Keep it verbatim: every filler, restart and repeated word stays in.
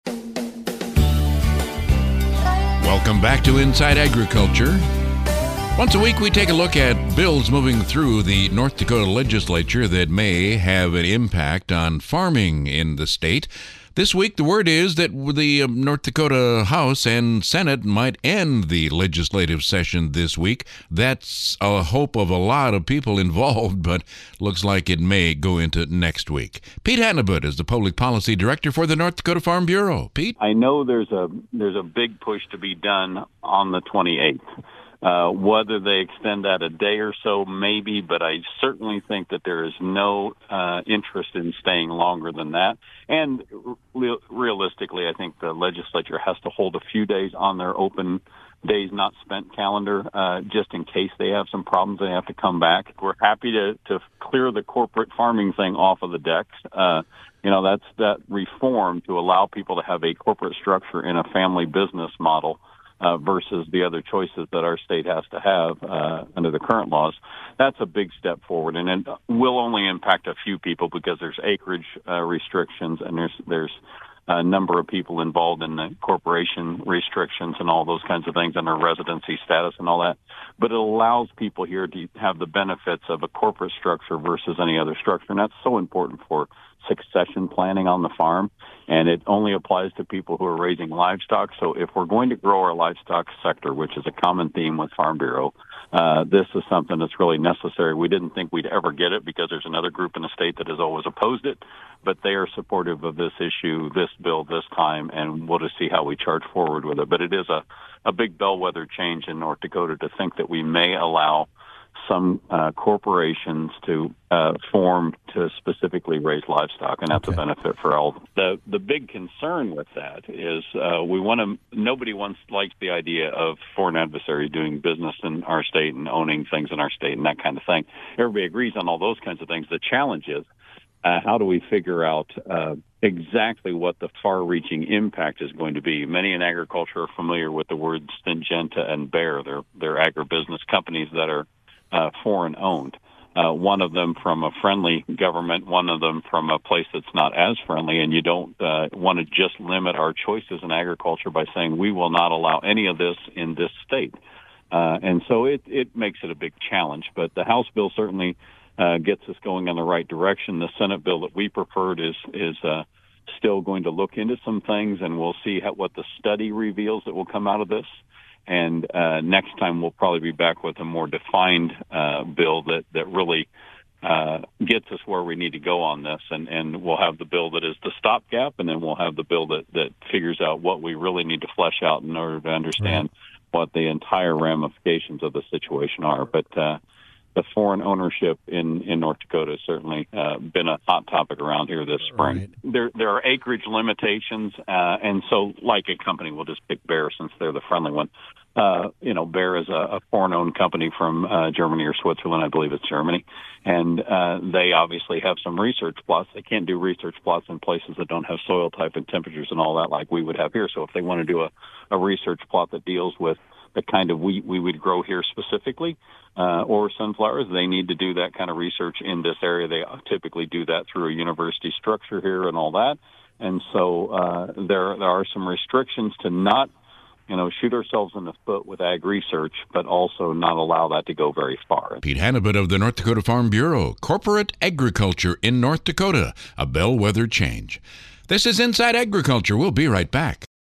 Welcome back to Inside Agriculture. Once a week, we take a look at bills moving through the North Dakota legislature that may have an impact on farming in the state. This week, the word is that the North Dakota House and Senate might end the legislative session this week. That's a hope of a lot of people involved, but looks like it may go into next week. Pete Hannibut is the Public Policy Director for the North Dakota Farm Bureau. Pete? I know there's a there's a big push to be done on the twenty-eighth. Uh, whether they extend that a day or so, maybe, but I certainly think that there is no uh, interest in staying longer than that. And re- realistically, I think the legislature has to hold a few days on their open days not spent calendar, uh, just in case they have some problems they have to come back. We're happy to, to clear the corporate farming thing off of the decks. Uh, you know, that's that reform to allow people to have a corporate structure in a family business model. Uh, versus the other choices that our state has to have uh, under the current laws. That's a big step forward, and it will only impact a few people because there's acreage uh, restrictions and there's there's a number of people involved in the corporation restrictions and all those kinds of things and their residency status and all that. But it allows people here to have the benefits of a corporate structure versus any other structure, and that's so important for succession planning on the farm, and it only applies to people who are raising livestock. So if we're going to grow our livestock sector, which is a common theme with Farm Bureau, uh, this is something that's really necessary. We didn't think we'd ever get it because there's another group in the state that has always opposed it, but they are supportive of this issue, this bill, this time, and we'll just see how we charge forward with it. But it is a, a big bellwether change in North Dakota to think that we may allow some uh, corporations to uh, form to specifically raise livestock, and that's okay. A benefit for all. The the big concern with that is uh, we want to. Nobody wants likes the idea of foreign adversaries doing business in our state and owning things in our state and that kind of thing. Everybody agrees on all those kinds of things. The challenge is uh, how do we figure out uh, exactly what the far-reaching impact is going to be. Many in agriculture are familiar with the words Syngenta and Bayer. They're they're agribusiness companies that are Uh, foreign owned. Uh, one of them from a friendly government, one of them from a place that's not as friendly, and you don't uh, want to just limit our choices in agriculture by saying we will not allow any of this in this state. Uh, and so it, it makes it a big challenge. But the House bill certainly uh, gets us going in the right direction. The Senate bill that we preferred is is uh, still going to look into some things, and we'll see how, what the study reveals that will come out of this. And uh, next time we'll probably be back with a more defined uh, bill that, that really uh, gets us where we need to go on this. And, and we'll have the bill that is the stopgap, and then we'll have the bill that, that figures out what we really need to flesh out in order to understand right. what the entire ramifications of the situation are. But uh, the foreign ownership in, in North Dakota has certainly uh, been a hot topic around here this spring. Right. There there are acreage limitations, uh, and so like a company, we'll just pick Bayer since they're the friendly one. Uh, you know, Bayer is a, a foreign-owned company from uh, Germany or Switzerland. I believe it's Germany. And uh, they obviously have some research plots. They can't do research plots in places that don't have soil type and temperatures and all that like we would have here. So if they want to do a, a research plot that deals with the kind of wheat we would grow here specifically, uh, or sunflowers, they need to do that kind of research in this area. They typically do that through a university structure here and all that. And so uh, there there are some restrictions to not, you know, shoot ourselves in the foot with ag research, but also not allow that to go very far. Pete Hannibut of the North Dakota Farm Bureau, Corporate Agriculture in North Dakota, a bellwether change. This is Inside Agriculture. We'll be right back.